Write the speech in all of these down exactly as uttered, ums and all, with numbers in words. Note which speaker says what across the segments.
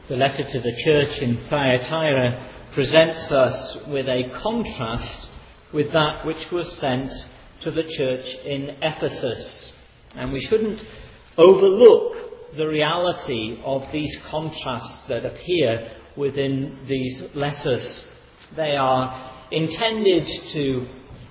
Speaker 1: The letter to the church in Thyatira presents us with a contrast with that which was sent to the church in Ephesus. And we shouldn't overlook the reality of these contrasts that appear within these letters. They are intended to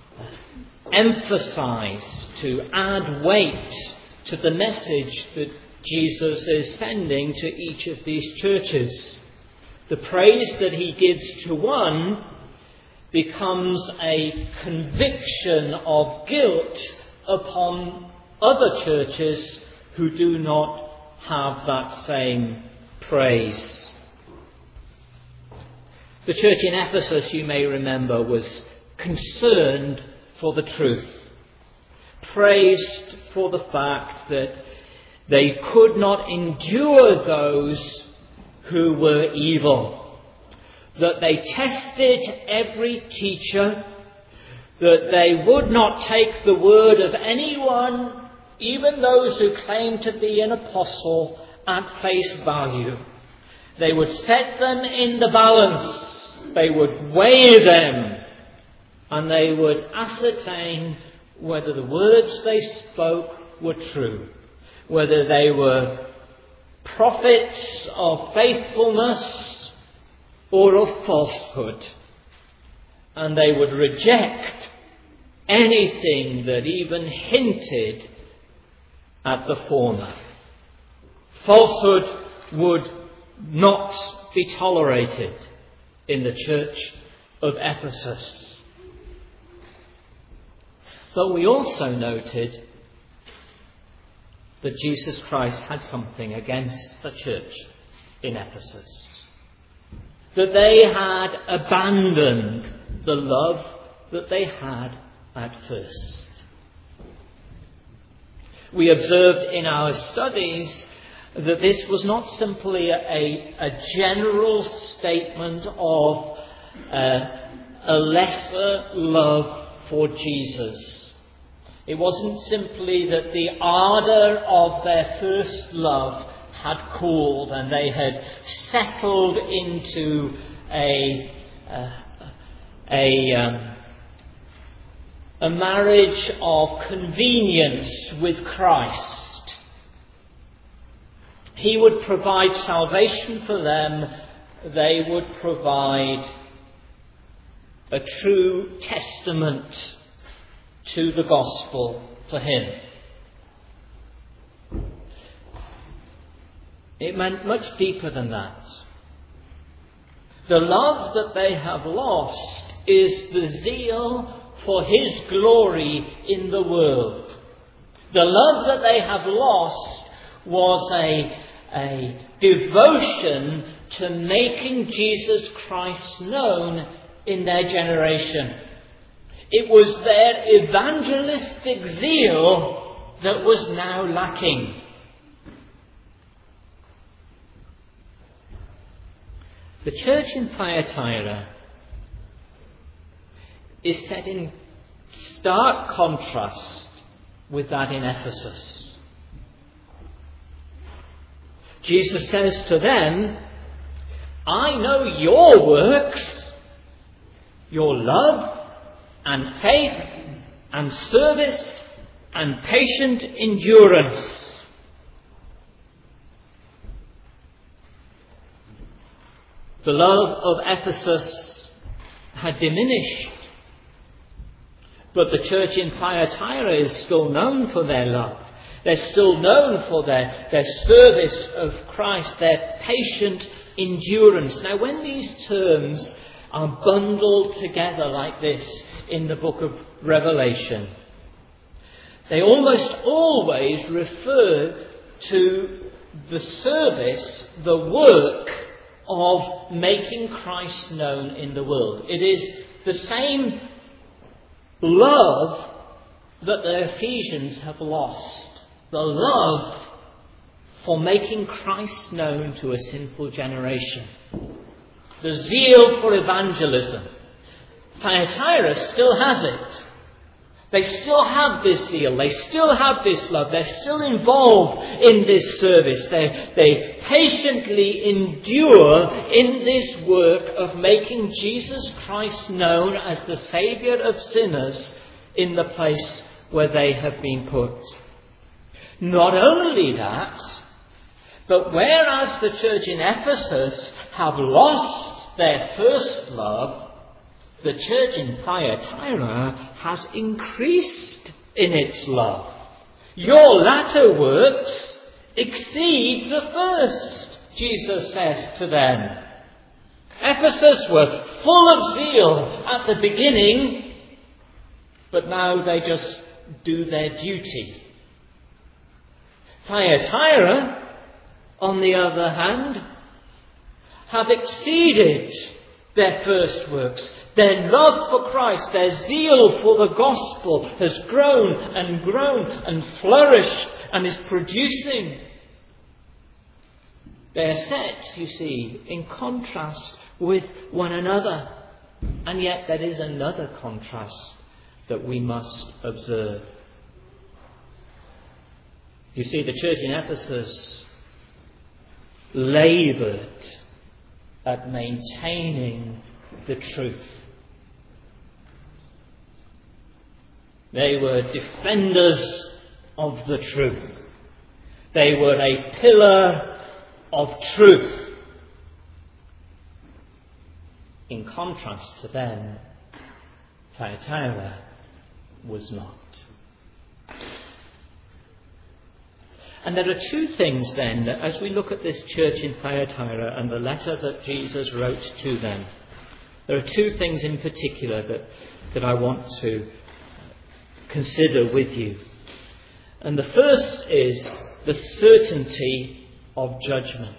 Speaker 1: emphasize, to add weight to the message that Jesus is sending to each of these churches. The praise that he gives to one becomes a conviction of guilt upon other churches who do not have that same praise. The church in Ephesus, you may remember, was concerned for the truth, praised for the fact that they could not endure those who were evil, that they tested every teacher, that they would not take the word of anyone, even those who claimed to be an apostle, at face value. They would set them in the balance, they would weigh them, and they would ascertain whether the words they spoke were true, whether they were prophets of faithfulness or of falsehood. And they would reject anything that even hinted at the former. Falsehood would not be tolerated in the church of Ephesus. But we also noted that Jesus Christ had something against the church in Ephesus. That they had abandoned the love that they had at first. We observed in our studies that this was not simply a, a general statement of uh, a lesser love for Jesus. It wasn't simply that the ardour of their first love had cooled and they had settled into a uh, a um, a marriage of convenience with Christ. He would provide salvation for them. They would provide a true testament to the gospel for him. It meant much deeper than that. The love that they have lost is the zeal for his glory in the world. The love that they have lost was a, a devotion to making Jesus Christ known in their generation. It was their evangelistic zeal that was now lacking. The church in Thyatira is set in stark contrast with that in Ephesus. Jesus says to them, I know your works, your love and faith and service and patient endurance. The love of Ephesus had diminished, but the church in Thyatira is still known for their love. They're still known for their, their service of Christ, their patient endurance. Now, when these terms are bundled together like this in the book of Revelation, they almost always refer to the service, the work of making Christ known in the world. It is the same love that the Ephesians have lost. The love for making Christ known to a sinful generation. The zeal for evangelism. Thyatira still has it. They still have this zeal. They still have this love. They're still involved in this service. They, they patiently endure in this work of making Jesus Christ known as the Saviour of sinners in the place where they have been put. Not only that, but whereas the church in Ephesus have lost their first love, the church in Thyatira has increased in its love. Your latter works exceed the first, Jesus says to them. Ephesus were full of zeal at the beginning, but now they just do their duty. Thyatira, on the other hand, have exceeded their first works. Their love for Christ, their zeal for the gospel has grown and grown and flourished and is producing. They are set, you see, in contrast with one another. And yet there is another contrast that we must observe. You see, the church in Ephesus laboured at maintaining the truth. They were defenders of the truth. They were a pillar of truth. In contrast to them, Thyatira was not. And there are two things then, as we look at this church in Thyatira and the letter that Jesus wrote to them. There are two things in particular that, that I want to consider with you. And the first is the certainty of judgment.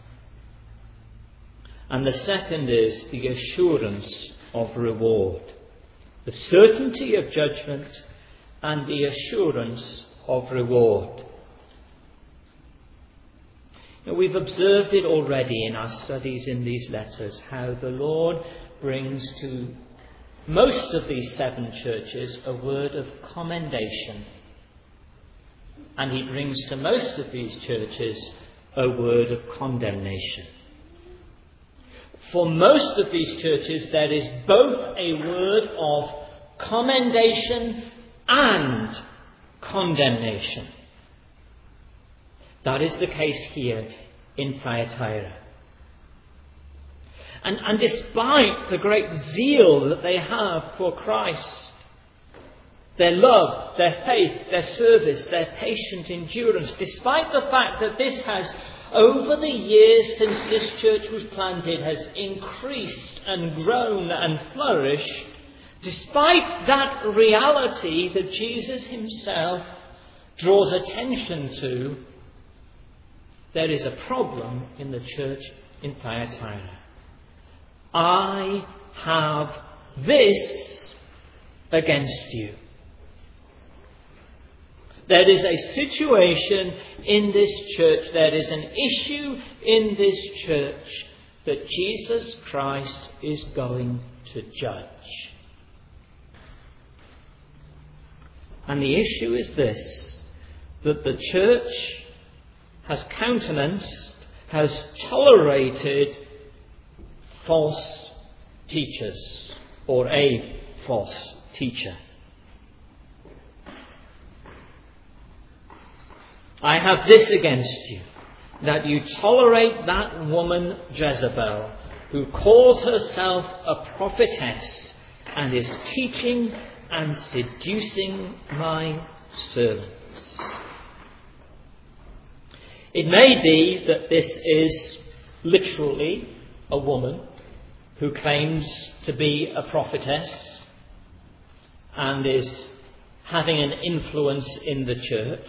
Speaker 1: And the second is the assurance of reward. The certainty of judgment and the assurance of reward. Now, we've observed it already in our studies in these letters, how the Lord brings to most of these seven churches a word of commendation. And he brings to most of these churches a word of condemnation. For most of these churches there is both a word of commendation and condemnation. That is the case here in Thyatira. And, and despite the great zeal that they have for Christ, their love, their faith, their service, their patient endurance, despite the fact that this has, over the years since this church was planted, has increased and grown and flourished, despite that reality that Jesus himself draws attention to, there is a problem in the church in Thyatira. I have this against you. There is a situation in this church, there is an issue in this church that Jesus Christ is going to judge. And the issue is this, that the church has countenanced, has tolerated false teachers, or a false teacher. I have this against you, that you tolerate that woman Jezebel, who calls herself a prophetess and is teaching and seducing my servants. It may be that this is literally a woman who claims to be a prophetess and is having an influence in the church.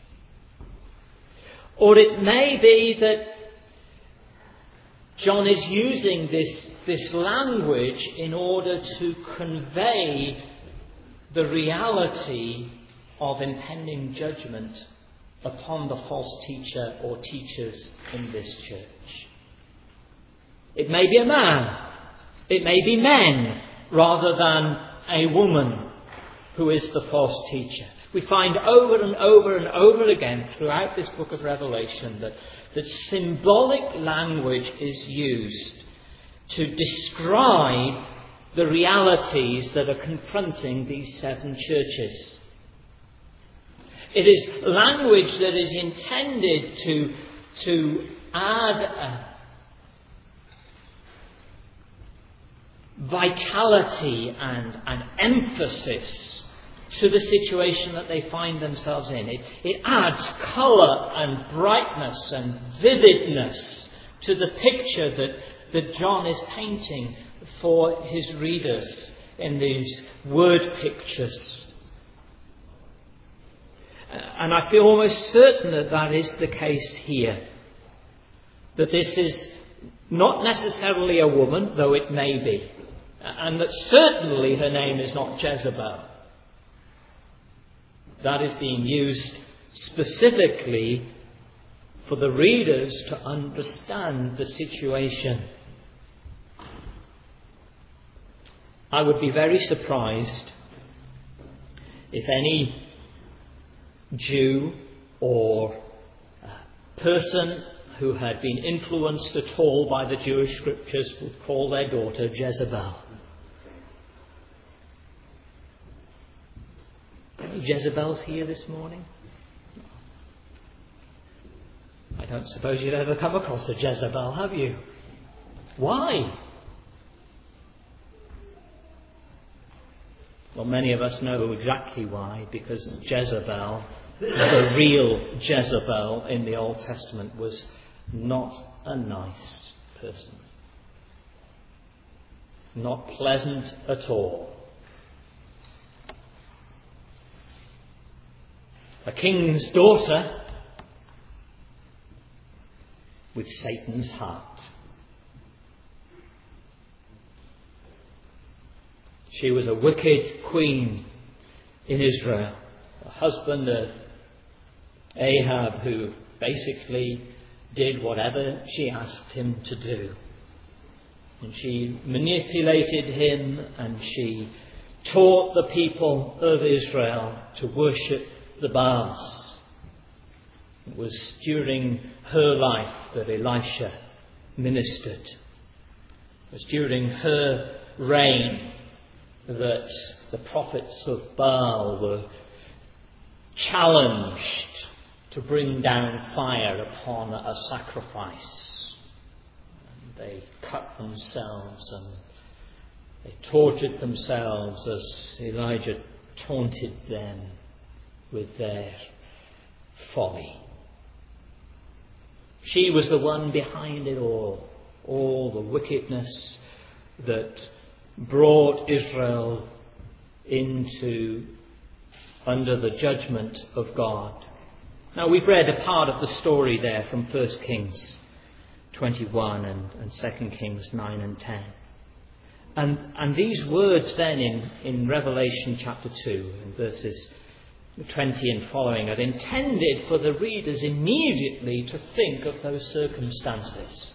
Speaker 1: Or it may be that John is using this, this language in order to convey the reality of impending judgment upon the false teacher or teachers in this church. It may be a man, it may be men, rather than a woman who is the false teacher. We find over and over and over again throughout this book of Revelation that, that symbolic language is used to describe the realities that are confronting these seven churches. It is language that is intended to, to add a vitality and an emphasis to the situation that they find themselves in. It, it adds colour and brightness and vividness to the picture that, that John is painting for his readers in these word pictures. And I feel almost certain that that is the case here. That this is not necessarily a woman, though it may be. And that certainly her name is not Jezebel. That is being used specifically for the readers to understand the situation. I would be very surprised if any Jew or person who had been influenced at all by the Jewish scriptures would call their daughter Jezebel. Any Jezebels here this morning? I don't suppose you've ever come across a Jezebel, have you? Why? Well, many of us know exactly why, because Jezebel, the real Jezebel in the Old Testament, was not a nice person. Not pleasant at all. A king's daughter with Satan's heart. She was a wicked queen in Israel. A husband of Ahab who basically did whatever she asked him to do. And she manipulated him and she taught the people of Israel to worship the Baals. It was during her life that Elisha ministered. It was during her reign that the prophets of Baal were challenged to bring down fire upon a sacrifice. And they cut themselves and they tortured themselves as Elijah taunted them with their folly. She was the one behind it all, all the wickedness that brought Israel into under the judgment of God. Now, we've read a part of the story there from First Kings twenty-one and, and Second Kings nine and ten. And, and these words then in, in Revelation chapter two, in verses twenty and following, are intended for the readers immediately to think of those circumstances.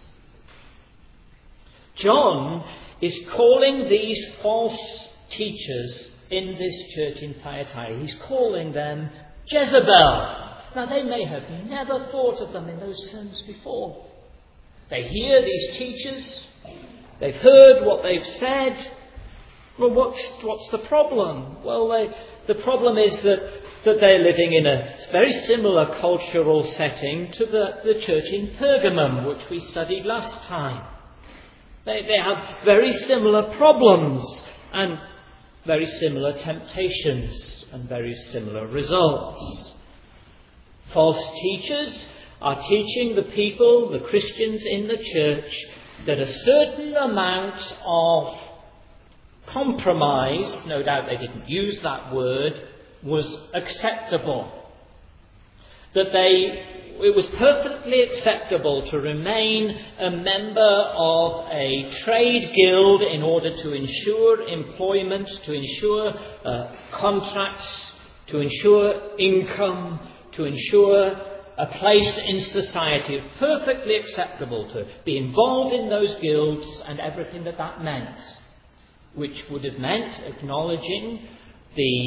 Speaker 1: John is calling these false teachers in this church in Thyatira, he's calling them Jezebel. Now, they may have never thought of them in those terms before. They hear these teachers, they've heard what they've said. Well, what's, what's the problem? Well, they, the problem is that, that they're living in a very similar cultural setting to the, the church in Pergamum, which we studied last time. They, they have very similar problems and very similar temptations and very similar results. False teachers are teaching the people, the Christians in the church, that a certain amount of compromise, no doubt they didn't use that word, was acceptable. That they it was perfectly acceptable to remain a member of a trade guild in order to ensure employment, to ensure uh, contracts, to ensure income, to ensure a place in society. It was perfectly acceptable to be involved in those guilds and everything that that meant, which would have meant acknowledging the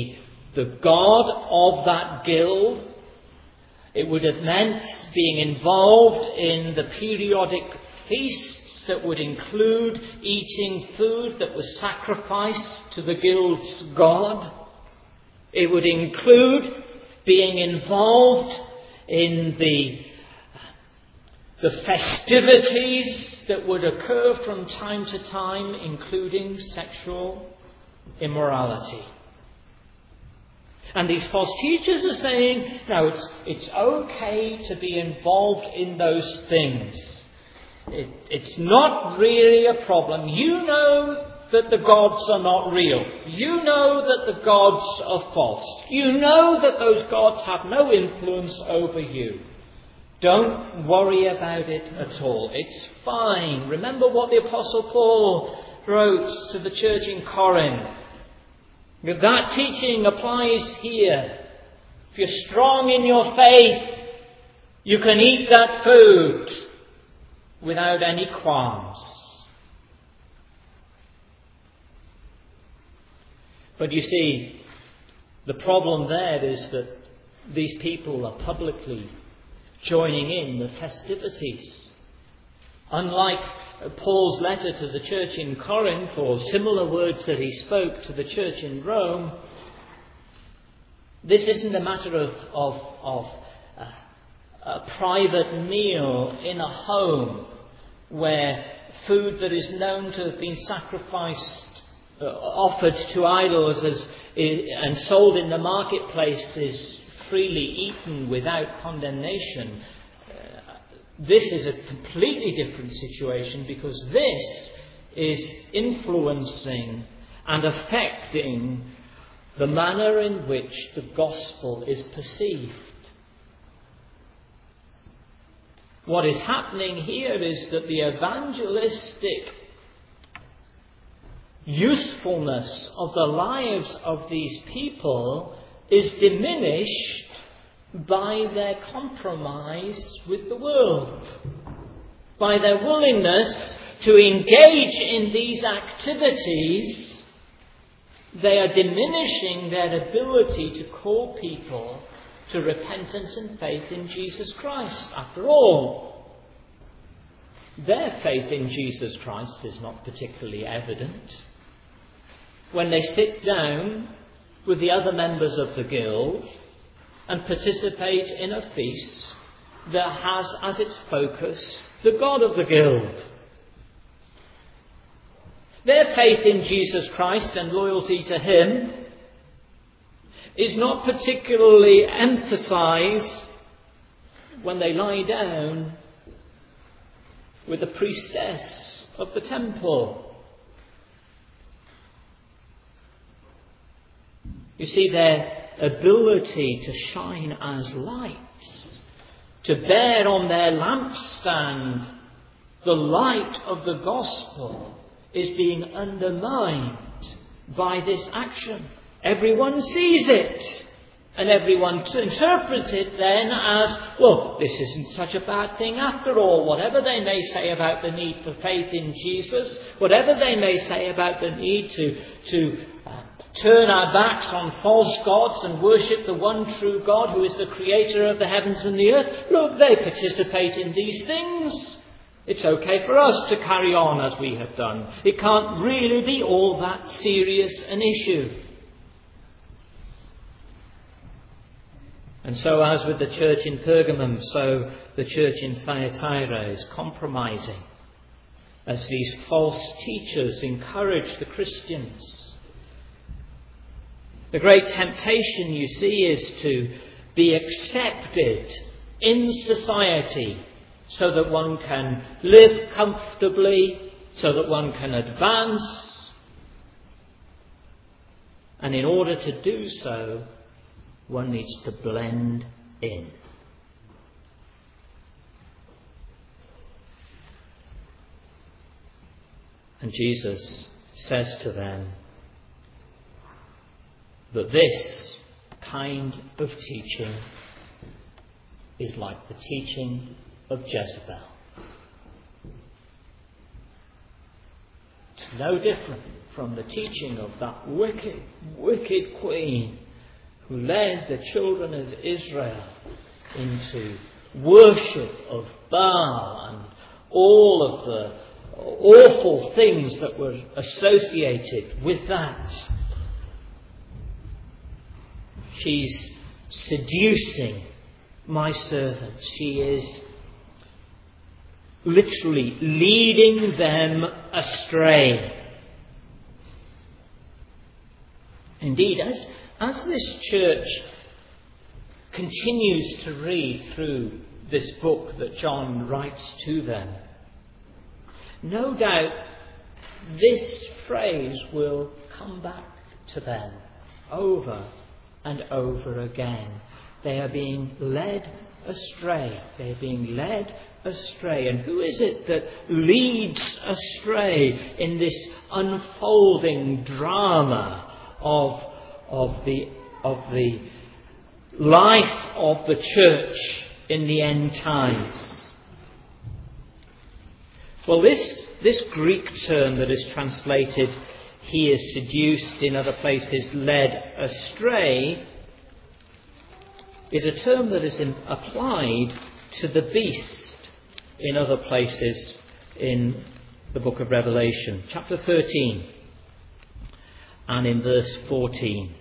Speaker 1: the god of that guild. It would have meant being involved in the periodic feasts that would include eating food that was sacrificed to the guild's god. It would include being involved in the, the festivities that would occur from time to time, including sexual immorality. And these false teachers are saying, no, it's, it's okay to be involved in those things. It, it's not really a problem. You know that the gods are not real. You know that the gods are false. You know that those gods have no influence over you. Don't worry about it at all. It's fine. Remember what the Apostle Paul wrote to the church in Corinth. That teaching applies here. If you're strong in your faith, you can eat that food without any qualms. But you see, the problem there is that these people are publicly joining in the festivities. Unlike Paul's letter to the church in Corinth, or similar words that he spoke to the church in Rome, this isn't a matter of, of, of uh, a private meal in a home where food that is known to have been sacrificed, uh, offered to idols as, and sold in the marketplace is freely eaten without condemnation. This is a completely different situation, because this is influencing and affecting the manner in which the gospel is perceived. What is happening here is that the evangelistic usefulness of the lives of these people is diminished by their compromise with the world, by their willingness to engage in these activities. They are diminishing their ability to call people to repentance and faith in Jesus Christ. After all, their faith in Jesus Christ is not particularly evident. When they sit down with the other members of the guild and participate in a feast that has as its focus the God of the guild. Their faith in Jesus Christ and loyalty to Him is not particularly emphasized when they lie down with the priestess of the temple. You see, their ability to shine as lights, to bear on their lampstand the light of the gospel, is being undermined by this action. Everyone sees it, and everyone interprets it then as, well, this isn't such a bad thing after all. Whatever they may say about the need for faith in Jesus, whatever they may say about the need to, to uh, turn our backs on false gods and worship the one true God who is the creator of the heavens and the earth, look, they participate in these things. It's okay for us to carry on as we have done. It can't really be all that serious an issue. And so, as with the church in Pergamum, so the church in Thyatira is compromising as these false teachers encourage the Christians. The great temptation, you see, is to be accepted in society so that one can live comfortably, so that one can advance. And in order to do so, one needs to blend in. And Jesus says to them that this kind of teaching is like the teaching of Jezebel. It's no different from the teaching of that wicked, wicked queen who led the children of Israel into worship of Baal and all of the awful things that were associated with that. She's seducing my servants. She is literally leading them astray. Indeed, as, as this church continues to read through this book that John writes to them, no doubt this phrase will come back to them over and over again. They are being led astray. They are being led astray. And who is it that leads astray in this unfolding drama of, of, the, of the life of the church in the end times? Well, this, this Greek term that is translated here seduced, in other places led astray, is a term that is in, applied to the beast in other places in the book of Revelation, chapter thirteen and in verse fourteen.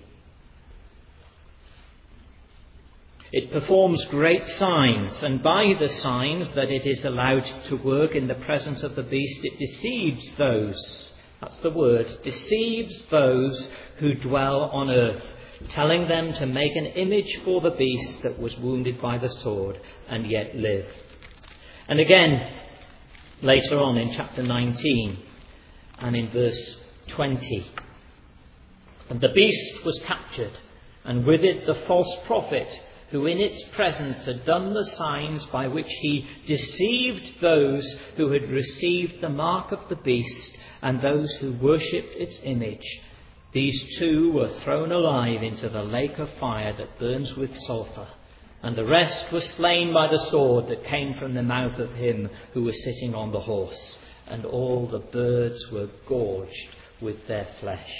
Speaker 1: It performs great signs, and by the signs that it is allowed to work in the presence of the beast, it deceives those, that's the word, deceives those who dwell on earth, telling them to make an image for the beast that was wounded by the sword and yet lived. And again, later on in chapter nineteen and in verse twenty. And the beast was captured, and with it the false prophet, who in its presence had done the signs by which he deceived those who had received the mark of the beast and those who worshipped its image. These two were thrown alive into the lake of fire that burns with sulphur, and the rest were slain by the sword that came from the mouth of him who was sitting on the horse, and all the birds were gorged with their flesh.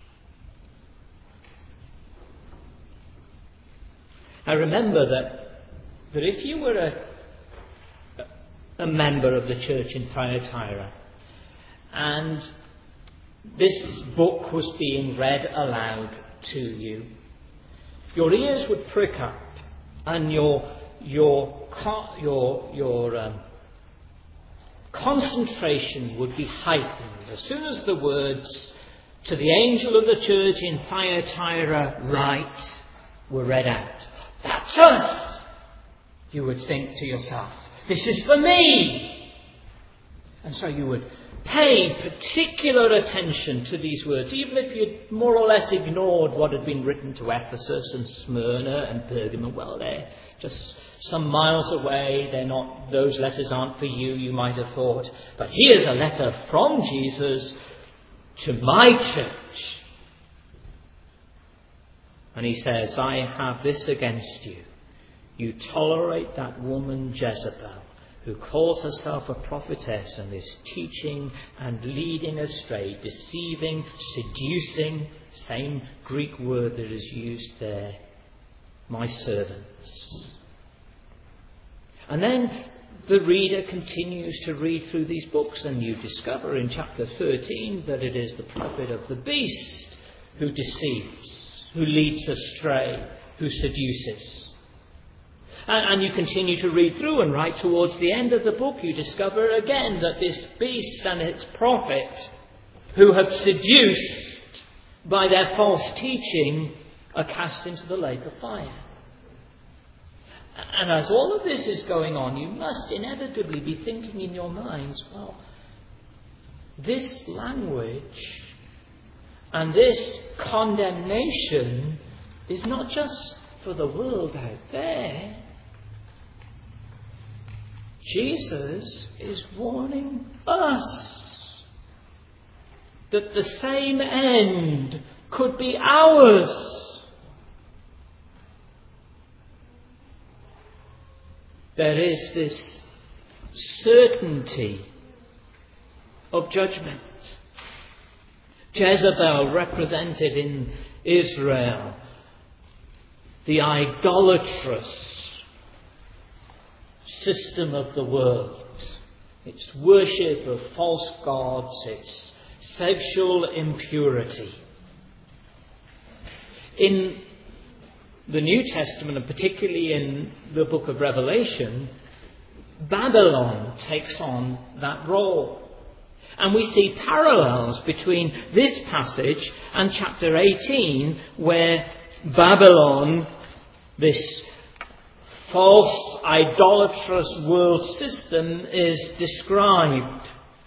Speaker 1: I remember that, that if you were a, a member of the church in Thyatira and this book was being read aloud to you, your ears would prick up and your your your your um, concentration would be heightened as soon as the words "To the angel of the church in Thyatira write" were read out. That's us! You would think to yourself, this is for me! And so you would pay particular attention to these words, even if you'd more or less ignored what had been written to Ephesus and Smyrna and Pergamum. Well, they're just some miles away. They're not, those letters aren't for you, you might have thought. But here's a letter from Jesus to my church. And he says, I have this against you. You tolerate that woman Jezebel, who calls herself a prophetess and is teaching and leading astray, deceiving, seducing, same Greek word that is used there, my servants. And then the reader continues to read through these books, and you discover in chapter thirteen that it is the prophet of the beast who deceives, who leads astray, who seduces. And, and you continue to read through, and right towards the end of the book you discover again that this beast and its prophet, who have seduced by their false teaching, are cast into the lake of fire. And as all of this is going on, you must inevitably be thinking in your minds, well, this language and this condemnation is not just for the world out there. Jesus is warning us that the same end could be ours. There is this certainty of judgment. Jezebel, represented in Israel, the idolatrous system of the world. Its worship of false gods, its sexual impurity. In the New Testament, and particularly in the book of Revelation, Babylon takes on that role. And we see parallels between this passage and chapter eighteen, where Babylon, this false, idolatrous world system, is described.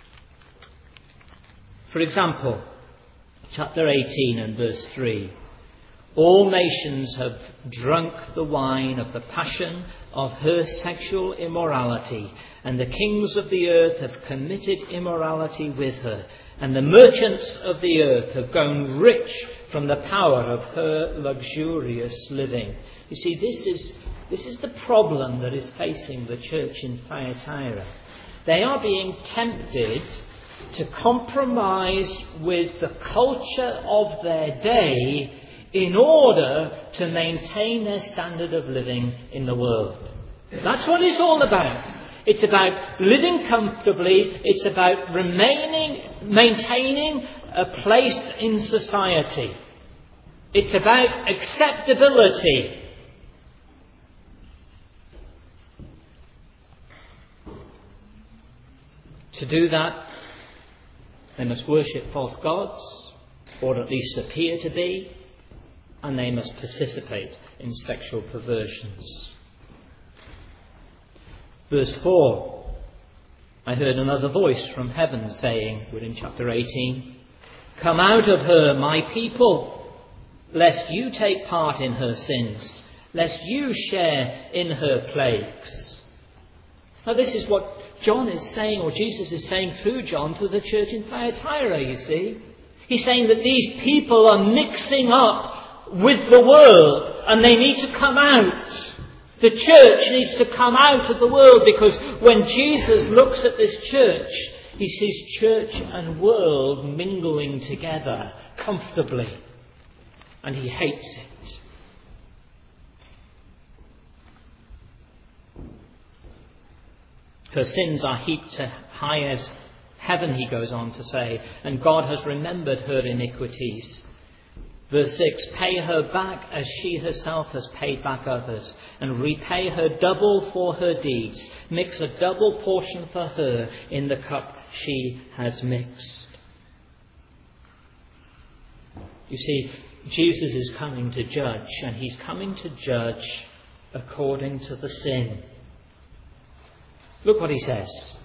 Speaker 1: For example, chapter eighteen and verse three. All nations have drunk the wine of the passion of her sexual immorality, and the kings of the earth have committed immorality with her, and the merchants of the earth have grown rich from the power of her luxurious living. You see, this is, this is the problem that is facing the church in Thyatira. They are being tempted to compromise with the culture of their day in order to maintain their standard of living in the world. That's what it's all about. It's about living comfortably. It's about remaining, maintaining a place in society. It's about acceptability. To do that, they must worship false gods, or at least appear to be, and they must participate in sexual perversions. Verse four. I heard another voice from heaven saying, we're in chapter eighteen, "Come out of her, my people, lest you take part in her sins, lest you share in her plagues." Now this is what John is saying, or Jesus is saying through John, to the church in Thyatira, you see. He's saying that these people are mixing up with the world, and they need to come out. The church needs to come out of the world, because when Jesus looks at this church, he sees church and world mingling together comfortably, and he hates it. Her sins are heaped to high as heaven, he goes on to say, and God has remembered her iniquities. Verse six, "Pay her back as she herself has paid back others, and repay her double for her deeds. Mix a double portion for her in the cup she has mixed." You see, Jesus is coming to judge, and he's coming to judge according to the sin. Look what he says.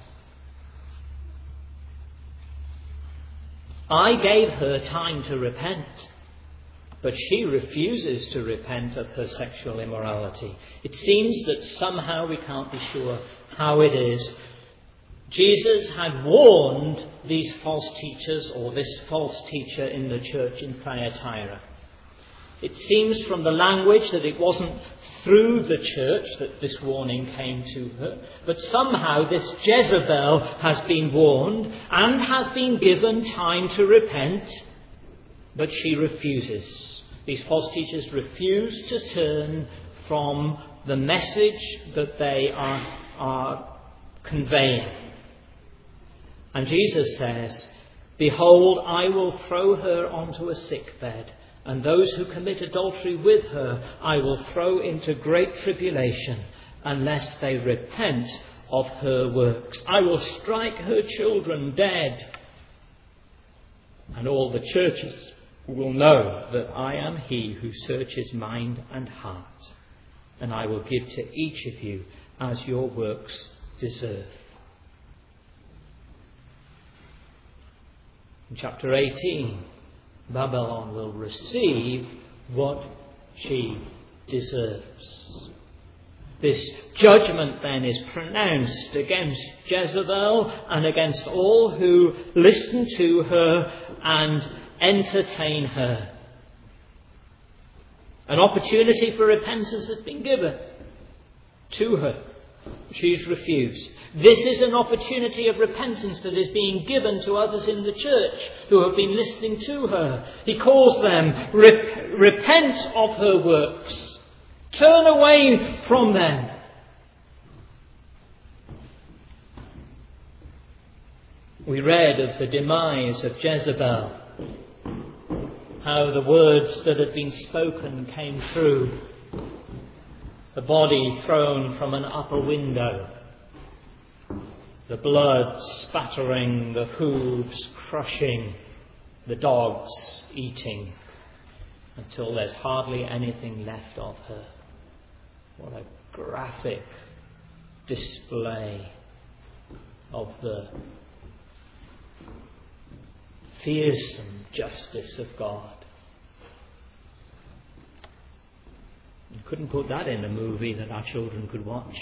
Speaker 1: "I gave her time to repent, but she refuses to repent of her sexual immorality." It seems that somehow, we can't be sure how it is, Jesus had warned these false teachers, or this false teacher in the church in Thyatira. It seems from the language that it wasn't through the church that this warning came to her, but somehow this Jezebel has been warned and has been given time to repent, but she refuses. These false teachers refuse to turn from the message that they are, are conveying. And Jesus says, "Behold, I will throw her onto a sickbed, and those who commit adultery with her I will throw into great tribulation, unless they repent of her works. I will strike her children dead, and all the churches will know that I am he who searches mind and heart, and I will give to each of you as your works deserve." In chapter eighteen, Babylon will receive what she deserves. This judgment then is pronounced against Jezebel and against all who listen to her and entertain her. An opportunity for repentance has been given to her. She's refused. This is an opportunity of repentance that is being given to others in the church who have been listening to her. He calls them, repent of her works. Turn away from them. We read of the demise of Jezebel, how the words that had been spoken came true. The body thrown from an upper window, the blood spattering, the hooves crushing, the dogs eating, until there's hardly anything left of her. What a graphic display of the fearsome justice of God. You couldn't put that in a movie that our children could watch.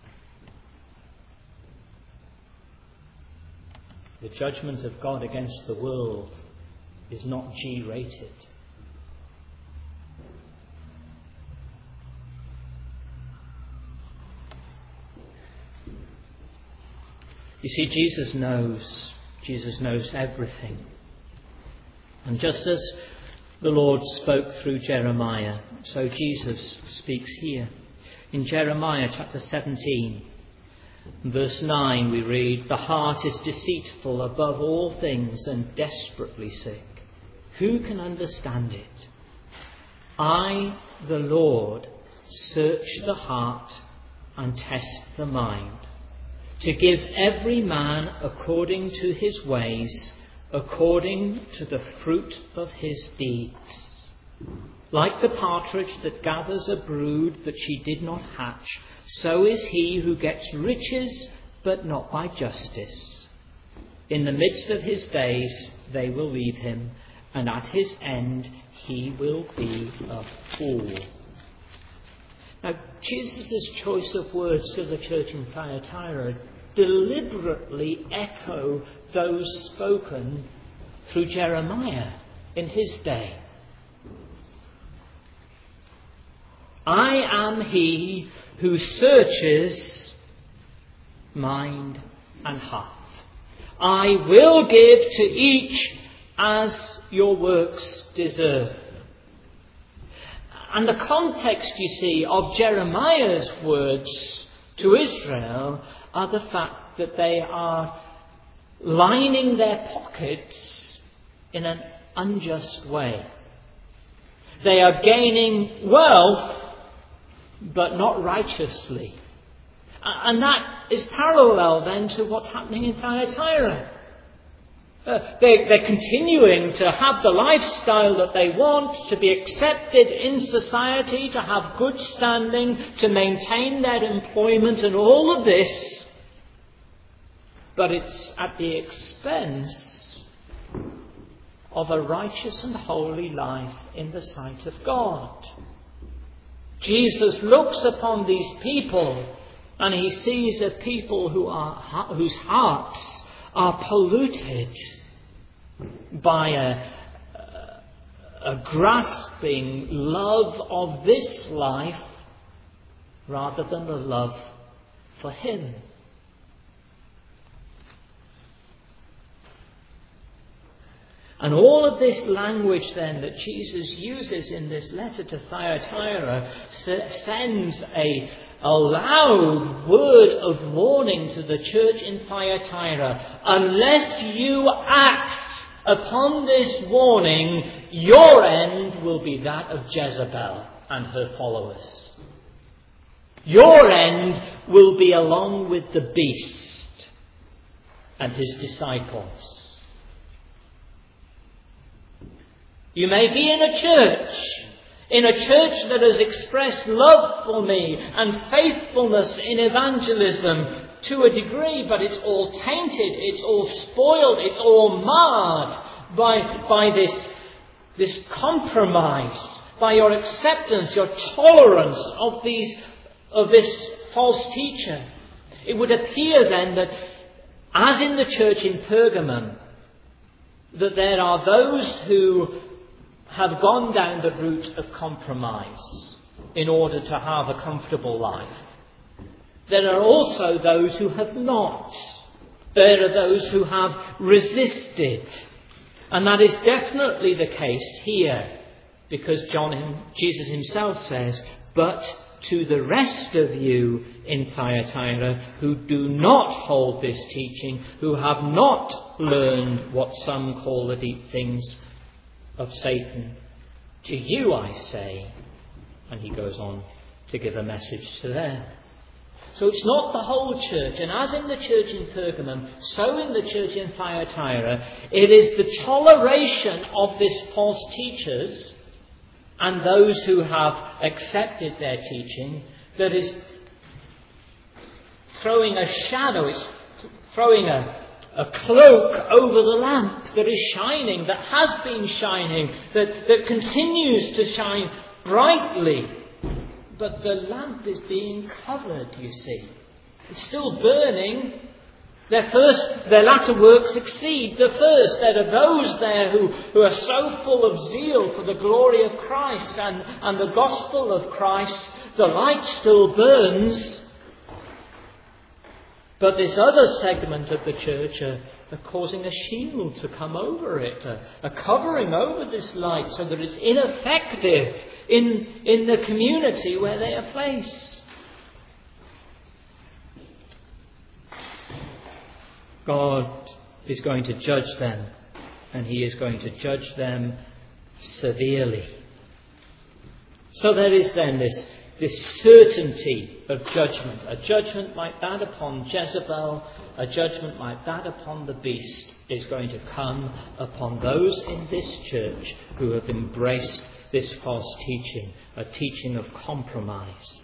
Speaker 1: The judgment of God against the world is not G-rated. You see, Jesus knows. Jesus knows everything. And just as the Lord spoke through Jeremiah, so Jesus speaks here. In Jeremiah chapter seventeen, verse nine, we read, "The heart is deceitful above all things and desperately sick. Who can understand it? I, the Lord, search the heart and test the mind, to give every man according to his ways, according to the fruit of his deeds. Like the partridge that gathers a brood that she did not hatch, so is he who gets riches, but not by justice. In the midst of his days they will leave him, and at his end he will be a fool." Now, Jesus' choice of words to the church in Thyatira deliberately echo those spoken through Jeremiah in his day. I am he who searches mind and heart. I will give to each as your works deserve. And the context, you see, of Jeremiah's words to Israel are the fact that they are lining their pockets in an unjust way. They are gaining wealth, but not righteously. And that is parallel then to what's happening in Thyatira. Uh, they, they're continuing to have the lifestyle that they want, to be accepted in society, to have good standing, to maintain their employment and all of this. But it's at the expense of a righteous and holy life in the sight of God. Jesus looks upon these people and he sees a people who are, whose hearts are polluted by a, a grasping love of this life rather than a love for him. And all of this language then that Jesus uses in this letter to Thyatira sends a, a loud word of warning to the church in Thyatira. Unless you act upon this warning, your end will be that of Jezebel and her followers. Your end will be along with the beast and his disciples. You may be in a church, in a church that has expressed love for me and faithfulness in evangelism to a degree, but it's all tainted, it's all spoiled, it's all marred by, by this, this compromise, by your acceptance, your tolerance of these, of this false teacher. It would appear then that, as in the church in Pergamum, that there are those who have gone down the route of compromise in order to have a comfortable life. There are also those who have not. There are those who have resisted. And that is definitely the case here, because John, Jesus himself says, "But to the rest of you in Thyatira who do not hold this teaching, who have not learned what some call the deep things of Satan. To you I say, and he goes on to give a message to them. So it's not the whole church, and as in the church in Pergamum, so in the church in Thyatira, it is the toleration of these false teachers and those who have accepted their teaching that is throwing a shadow, it's throwing a, a cloak over the lamp that is shining, that has been shining, that, that continues to shine brightly. But the lamp is being covered, you see. It's still burning. Their first, their latter works exceed the first. There are those there who, who are so full of zeal for the glory of Christ and, and the gospel of Christ. The light still burns. But this other segment of the church are, are causing a shield to come over it, a, a covering over this light so that it's ineffective in, in the community where they are placed. God is going to judge them, and he is going to judge them severely. So there is then this, this certainty of judgment, a judgment like that upon Jezebel, a judgment like that upon the beast is going to come upon those in this church who have embraced this false teaching, a teaching of compromise.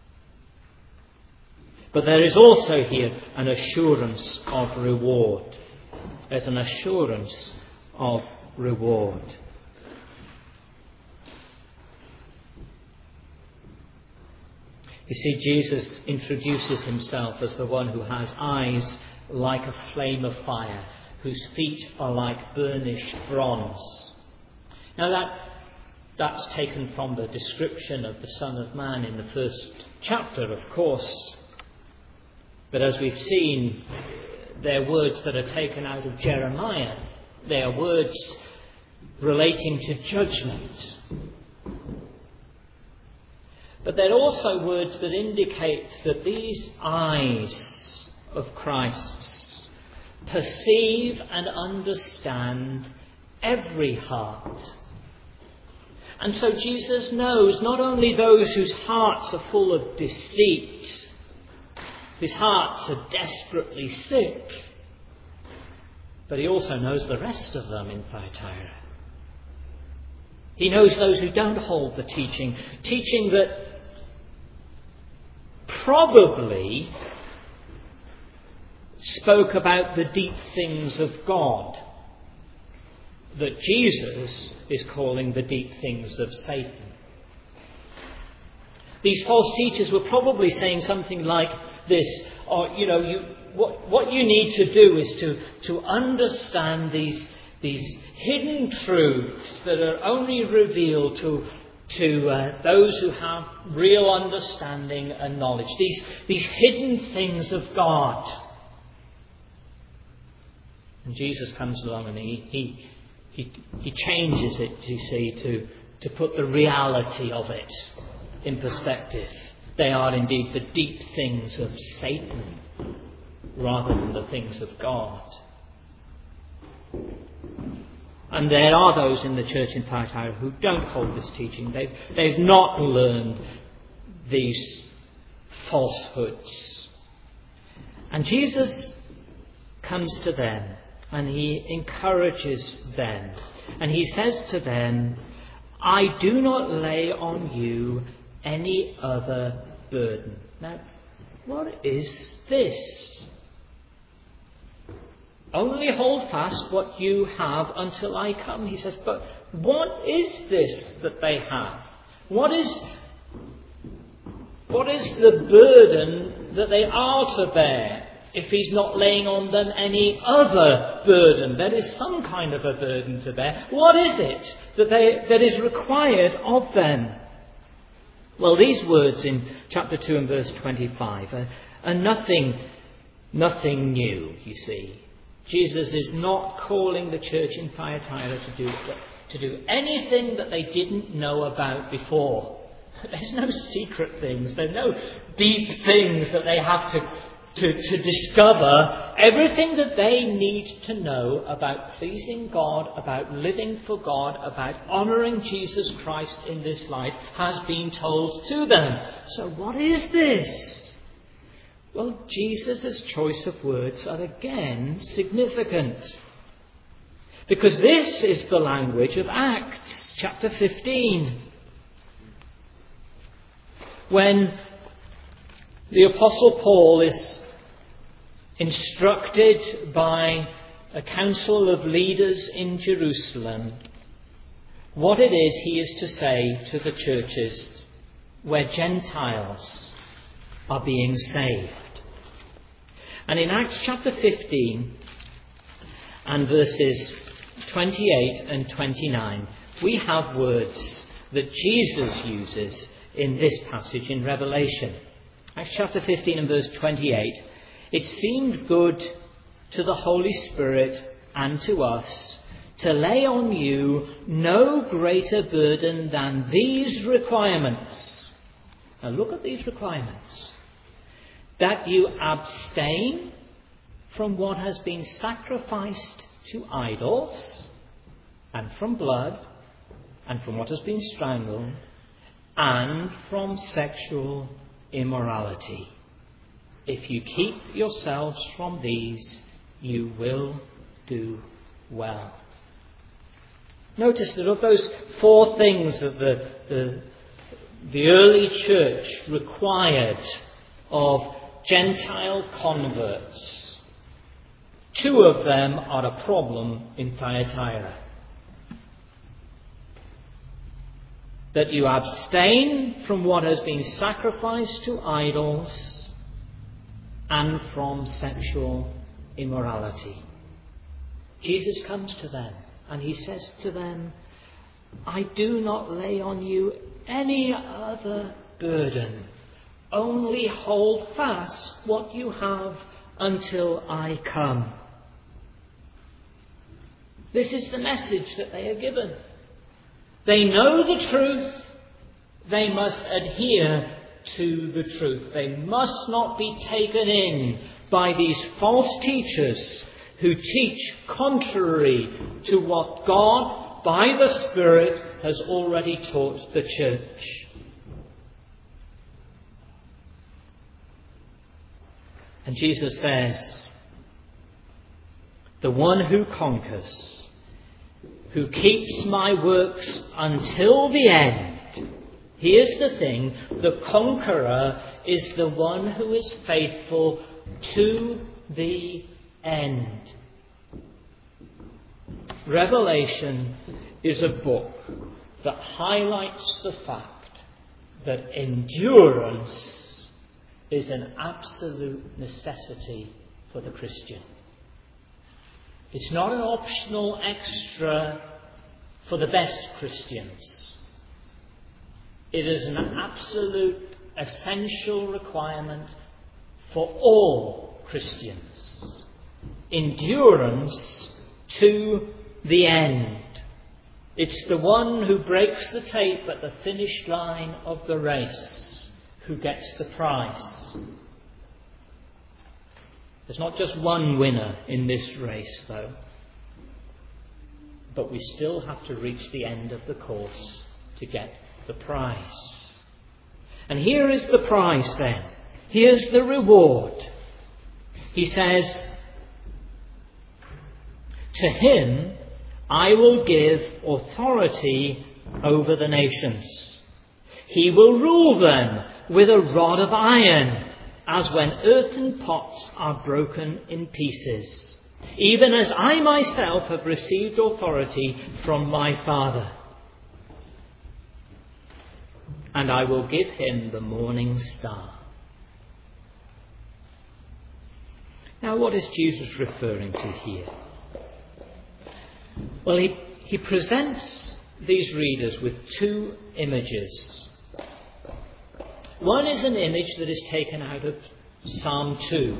Speaker 1: But there is also here an assurance of reward. There's an assurance of reward. You see, Jesus introduces himself as the one who has eyes like a flame of fire, whose feet are like burnished bronze. Now that that's taken from the description of the Son of Man in the first chapter, of course. But as we've seen, they're words that are taken out of Jeremiah. They are words relating to judgment. But they're also words that indicate that these eyes of Christ's perceive and understand every heart. And so Jesus knows not only those whose hearts are full of deceit, whose hearts are desperately sick, but he also knows the rest of them in Thyatira. He knows those who don't hold the teaching, teaching that probably spoke about the deep things of God, that Jesus is calling the deep things of Satan. These false teachers were probably saying something like this, or, you know, you, what, what you need to do is to, to understand these, these hidden truths that are only revealed to, to uh, those who have real understanding and knowledge. These, these hidden things of God. And Jesus comes along and he, he, he, he changes it, you see, to, to put the reality of it in perspective. They are indeed the deep things of Satan rather than the things of God. And there are those in the church in Thyatira who don't hold this teaching. They've, they've not learned these falsehoods. And Jesus comes to them and he encourages them. And he says to them, I do not lay on you any other burden. Now, what is this? Only hold fast what you have until I come. He says, but what is this that they have? What is, what is the burden that they are to bear if he's not laying on them any other burden? There is some kind of a burden to bear. What is it that, they, that is required of them? Well, these words in chapter two and verse twenty-five are, are nothing, nothing new, you see. Jesus is not calling the church in Thyatira to do, to do anything that they didn't know about before. There's no secret things. There's no deep things that they have to, to, to discover. Everything that they need to know about pleasing God, about living for God, about honouring Jesus Christ in this life has been told to them. So what is this? Well, Jesus' choice of words are again significant. Because this is the language of Acts chapter fifteen. When the Apostle Paul is instructed by a council of leaders in Jerusalem what it is he is to say to the churches where Gentiles are being saved. And in Acts chapter fifteen and verses twenty-eight and twenty-nine, we have words that Jesus uses in this passage in Revelation. Acts chapter fifteen and verse twenty-eight. It seemed good to the Holy Spirit and to us to lay on you no greater burden than these requirements. Now look at these requirements. That you abstain from what has been sacrificed to idols, and from blood, and from what has been strangled, and from sexual immorality. If you keep yourselves from these, you will do well. Notice that of those four things that the, the, the early church required of Gentile converts, two of them are a problem in Thyatira. That you abstain from what has been sacrificed to idols and from sexual immorality. Jesus comes to them and he says to them, I do not lay on you any other burden. Only hold fast what you have until I come. This is the message that they are given. They know the truth. They must adhere to the truth. They must not be taken in by these false teachers who teach contrary to what God, by the Spirit, has already taught the church. And Jesus says, the one who conquers, who keeps my works until the end. Here's the thing, the conqueror is the one who is faithful to the end. Revelation is a book that highlights the fact that endurance is an absolute necessity for the Christian. It's not an optional extra for the best Christians. It is an absolute essential requirement for all Christians. Endurance to the end. It's the one who breaks the tape at the finish line of the race who gets the prize. There's not just one winner in this race, though. But we still have to reach the end of the course to get the prize. And here is the prize then. Here's the reward. He says, to him I will give authority over the nations. He will rule them with a rod of iron, as when earthen pots are broken in pieces, even as I myself have received authority from my Father. And I will give him the morning star. Now, what is Jesus referring to here? Well, he, he presents these readers with two images. One is an image that is taken out of Psalm two.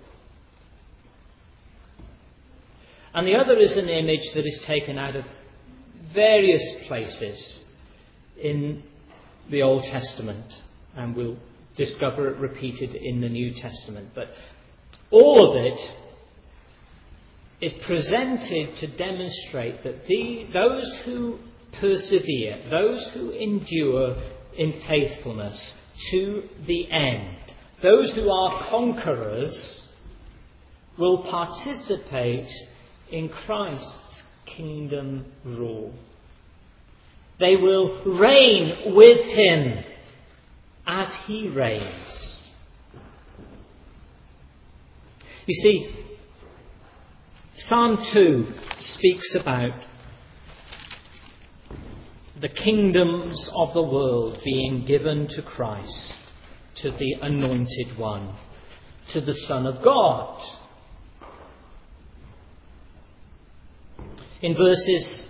Speaker 1: And the other is an image that is taken out of various places in the Old Testament, and we'll discover it repeated in the New Testament. But all of it is presented to demonstrate that the, those who persevere, those who endure in faithfulness to the end, those who are conquerors, will participate in Christ's kingdom rule. They will reign with him as he reigns. You see, Psalm two speaks about the kingdoms of the world being given to Christ, to the Anointed One, to the Son of God. In verses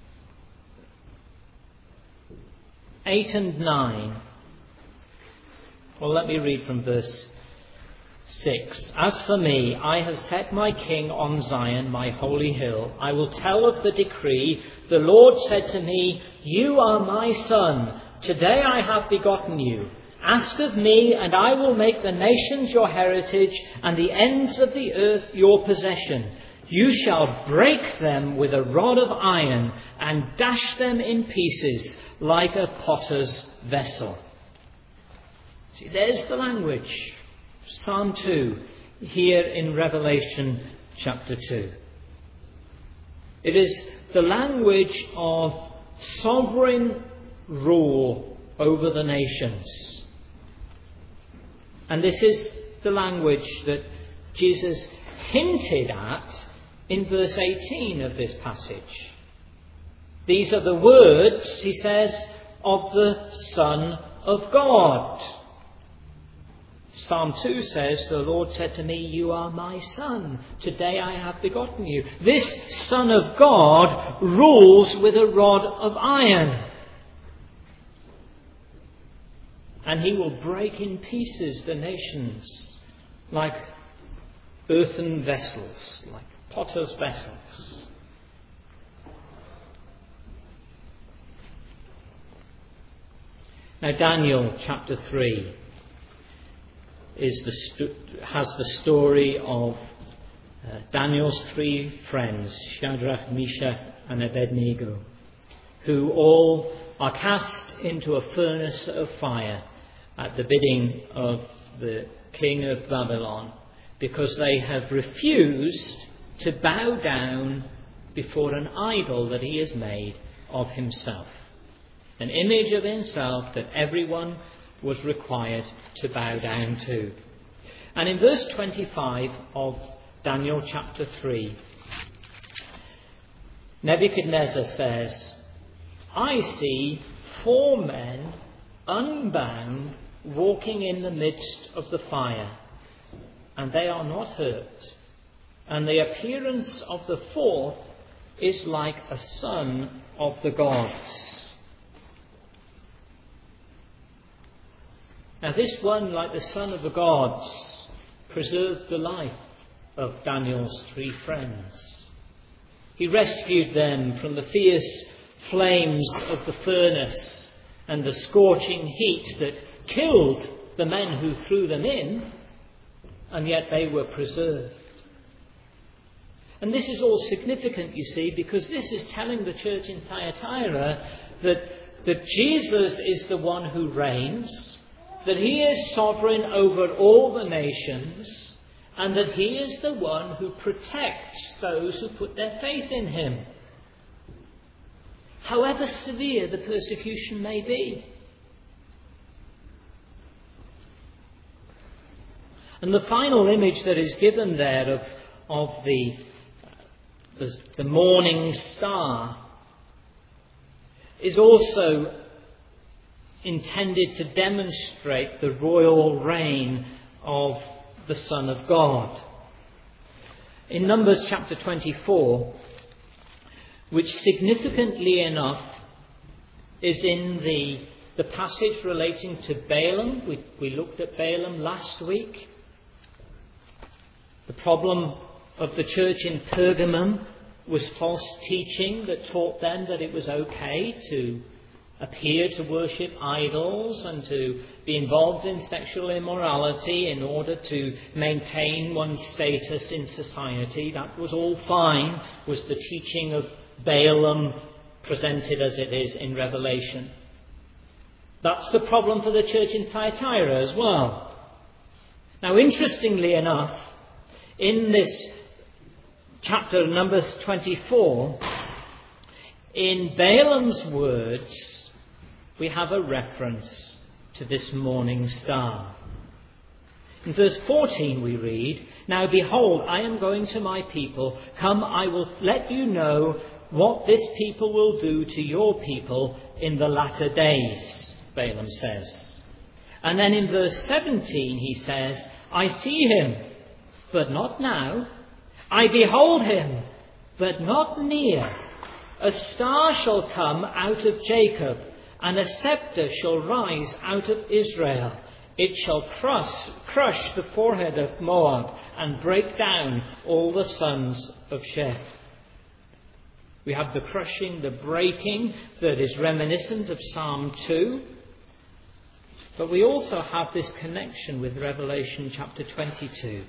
Speaker 1: eight and nine, well, let me read from verse six. As for me, I have set my king on Zion, my holy hill. I will tell of the decree. The Lord said to me, you are my son. Today I have begotten you. Ask of me, and I will make the nations your heritage, and the ends of the earth your possession. You shall break them with a rod of iron, and dash them in pieces like a potter's vessel. See, there's the language. Psalm two, here in Revelation chapter two. It is the language of sovereign rule over the nations. And this is the language that Jesus hinted at in verse eighteen of this passage. These are the words, he says, of the Son of God. Psalm two says, the Lord said to me, you are my son. Today I have begotten you. This Son of God rules with a rod of iron. And he will break in pieces the nations like earthen vessels, like potter's vessels. Now Daniel chapter three is the st- has the story of uh, Daniel's three friends, Shadrach, Meshach and Abednego, who all are cast into a furnace of fire at the bidding of the king of Babylon, because they have refused to bow down before an idol that he has made of himself, an image of himself that everyone was required to bow down to. And in verse twenty-five of Daniel chapter three, Nebuchadnezzar says, I see four men unbound walking in the midst of the fire, and they are not hurt. And the appearance of the fourth is like a son of the gods. Now this one, like the son of the gods, preserved the life of Daniel's three friends. He rescued them from the fierce flames of the furnace and the scorching heat that killed the men who threw them in, and yet they were preserved. And this is all significant, you see, because this is telling the church in Thyatira that, that Jesus is the one who reigns, that he is sovereign over all the nations, and that he is the one who protects those who put their faith in him, however severe the persecution may be. And the final image that is given there of, of the, the, the morning star is also intended to demonstrate the royal reign of the Son of God. In Numbers chapter twenty-four, which significantly enough is in the, the passage relating to Balaam. We, we looked at Balaam last week. The problem of the church in Pergamum was false teaching that taught them that it was okay to appear to worship idols and to be involved in sexual immorality in order to maintain one's status in society. That was all fine, was the teaching of Balaam presented as it is in Revelation. That's the problem for the church in Thyatira as well. Now, interestingly enough, in this chapter number twenty-four, in Balaam's words, we have a reference to this morning star. In verse fourteen we read, "Now behold, I am going to my people. Come, I will let you know what this people will do to your people in the latter days," Balaam says. And then in verse seventeen he says, "I see him, but not now. I behold him, but not near. A star shall come out of Jacob, and a scepter shall rise out of Israel. It shall crush, crush the forehead of Moab and break down all the sons of Sheth." We have the crushing, the breaking that is reminiscent of Psalm two. But we also have this connection with Revelation chapter twenty-two.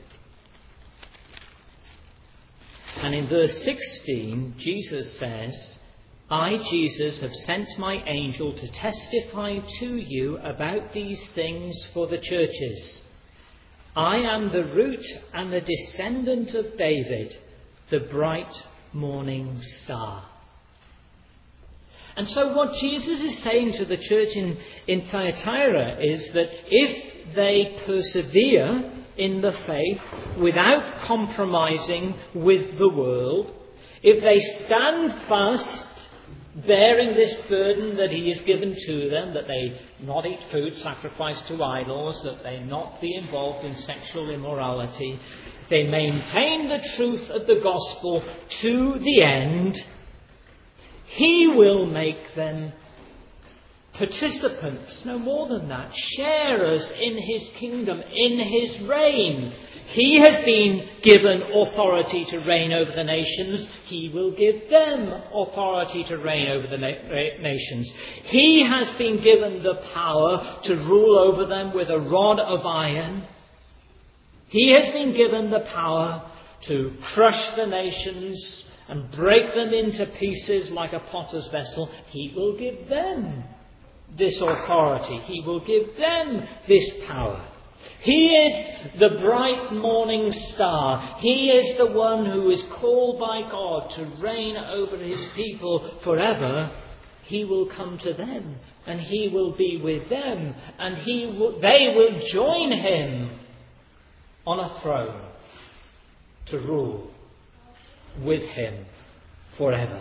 Speaker 1: And in verse sixteen, Jesus says, "I, Jesus, have sent my angel to testify to you about these things for the churches. I am the root and the descendant of David, the bright morning star." And so what Jesus is saying to the church in, in Thyatira is that if they persevere in the faith without compromising with the world, if they stand fast bearing this burden that he has given to them, that they not eat food sacrificed to idols, that they not be involved in sexual immorality, they maintain the truth of the gospel to the end, he will make them participants, no more than that, sharers in his kingdom, in his reign. He has been given authority to reign over the nations. He will give them authority to reign over the na- nations. He has been given the power to rule over them with a rod of iron. He has been given the power to crush the nations and break them into pieces like a potter's vessel. He will give them this authority. He will give them this power. He is the bright morning star. He is the one who is called by God to reign over his people forever. He will come to them and he will be with them, and he will, they will join him on a throne to rule with him forever.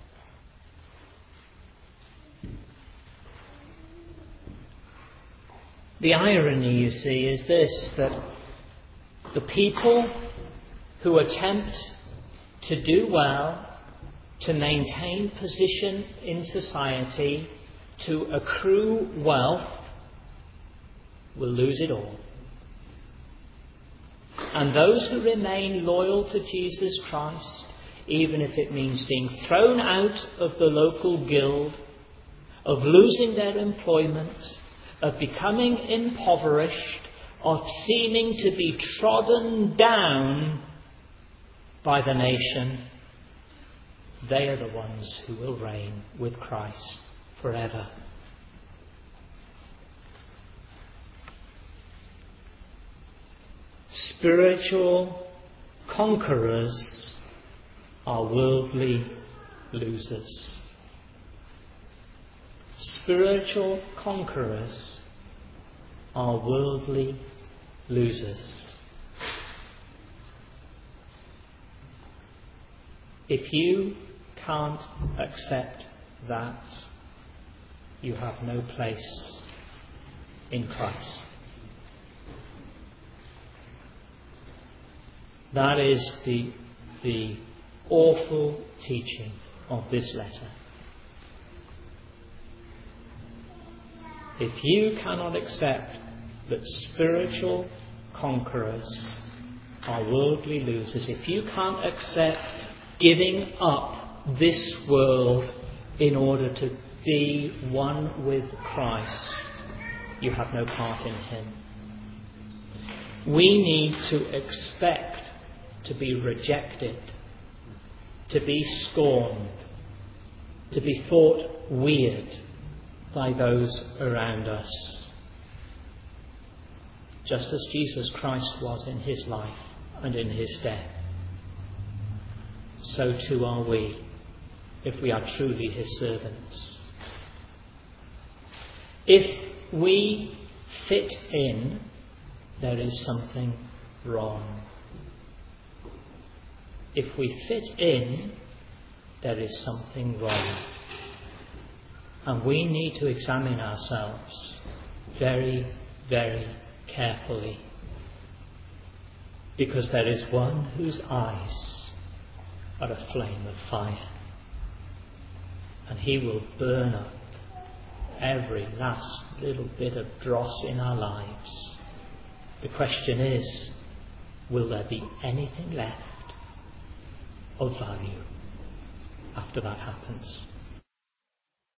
Speaker 1: The irony, you see, is this, that the people who attempt to do well, to maintain position in society, to accrue wealth, will lose it all. And those who remain loyal to Jesus Christ, even if it means being thrown out of the local guild, of losing their employment, of becoming impoverished, of seeming to be trodden down by the nation, they are the ones who will reign with Christ forever. Spiritual conquerors are worldly losers. Spiritual conquerors are worldly losers. If you can't accept that, you have no place in Christ. That is the, the awful teaching of this letter. If you cannot accept that spiritual conquerors are worldly losers, if you can't accept giving up this world in order to be one with Christ, you have no part in him. We need to expect to be rejected, to be scorned, to be thought weird by those around us. Just as Jesus Christ was in his life and in his death, so too are we, if we are truly his servants. If we fit in, there is something wrong. If we fit in, there is something wrong. And we need to examine ourselves very, very carefully. Because there is one whose eyes are a flame of fire. And he will burn up every last little bit of dross in our lives. The question is, will there be anything left of value after that happens?